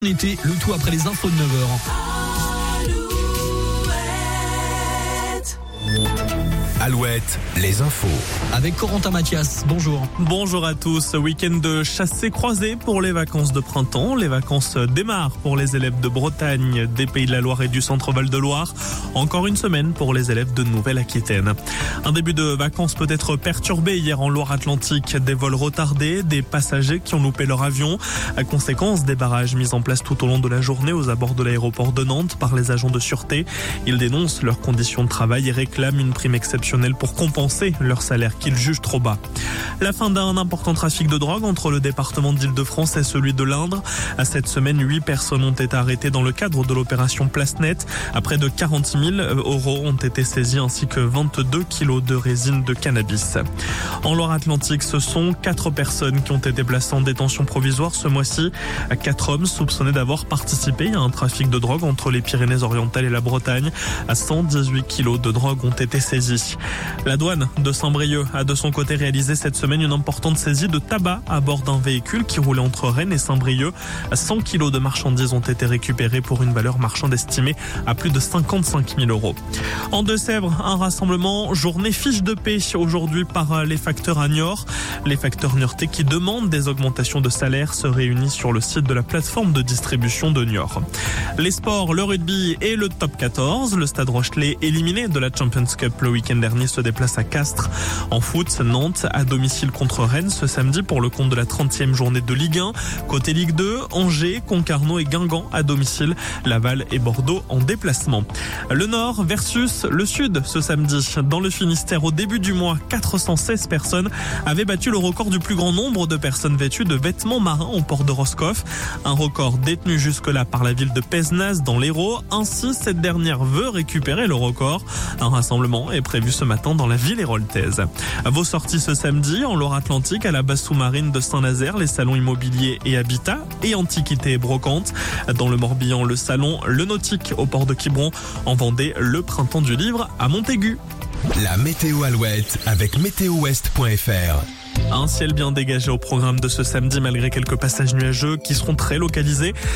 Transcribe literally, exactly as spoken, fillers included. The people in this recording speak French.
Été, le tout après les infos de neuf heures. Alouette, les infos. Avec Corentin Mathias, bonjour. Bonjour à tous. Week-end de chassé-croisé pour les vacances de printemps. Les vacances démarrent pour les élèves de Bretagne, des Pays de la Loire et du Centre-Val de Loire. Encore une semaine pour les élèves de Nouvelle-Aquitaine. Un début de vacances peut être perturbé hier en Loire-Atlantique. Des vols retardés, des passagers qui ont loupé leur avion. À conséquence des barrages mis en place tout au long de la journée aux abords de l'aéroport de Nantes par les agents de sûreté. Ils dénoncent leurs conditions de travail et réclament une prime exceptionnelle pour compenser leur salaire qu'ils jugent trop bas. La fin d'un important trafic de drogue entre le département d'Île-de-France et celui de l'Indre. À cette semaine, huit personnes ont été arrêtées dans le cadre de l'opération Place Nette. À près de quarante mille euros ont été saisis ainsi que vingt-deux kilos de résine de cannabis. En Loire-Atlantique, ce sont quatre personnes qui ont été placées en détention provisoire ce mois-ci. Quatre hommes soupçonnés d'avoir participé à un trafic de drogue entre les Pyrénées-Orientales et la Bretagne. À cent dix-huit kilos de drogue ont été saisis. La douane de Saint-Brieuc a de son côté réalisé cette semaine une importante saisie de tabac à bord d'un véhicule qui roulait entre Rennes et Saint-Brieuc. cent kilos de marchandises ont été récupérées pour une valeur marchande estimée à plus de cinquante-cinq mille euros. En Deux-Sèvres, un rassemblement journée fiche de paix aujourd'hui par les facteurs à Niort. Les facteurs niortais qui demandent des augmentations de salaire se réunissent sur le site de la plateforme de distribution de Niort. Les sports, le rugby et le top quatorze. Le Stade Rochelet, éliminé de la Champions Cup le week-end dernier, se déplace à Castres. En foot, Nantes à domicile contre Rennes ce samedi pour le compte de la trentième journée de Ligue un. Côté Ligue deux, Angers, Concarneau et Guingamp à domicile. Laval et Bordeaux en déplacement. Le Nord versus le Sud ce samedi. Dans le Finistère, au début du mois, quatre cent seize personnes avaient battu le record du plus grand nombre de personnes vêtues de vêtements marins au port de Roscoff. Un record détenu jusque-là par la ville de Pézenas dans l'Hérault. Ainsi, cette dernière veut récupérer le record. Un rassemblement est prévu ce matin dans la ville héroltaise. Vos sorties ce samedi en Loire-Atlantique à la base sous-marine de Saint-Nazaire, les salons immobiliers et habitat et antiquités et brocantes. Dans le Morbihan, le salon Le Nautique au port de Quiberon. En Vendée, le printemps du livre à Montaigu. La météo Alouette avec météo ouest point f r. Un ciel bien dégagé au programme de ce samedi malgré quelques passages nuageux qui seront très localisés.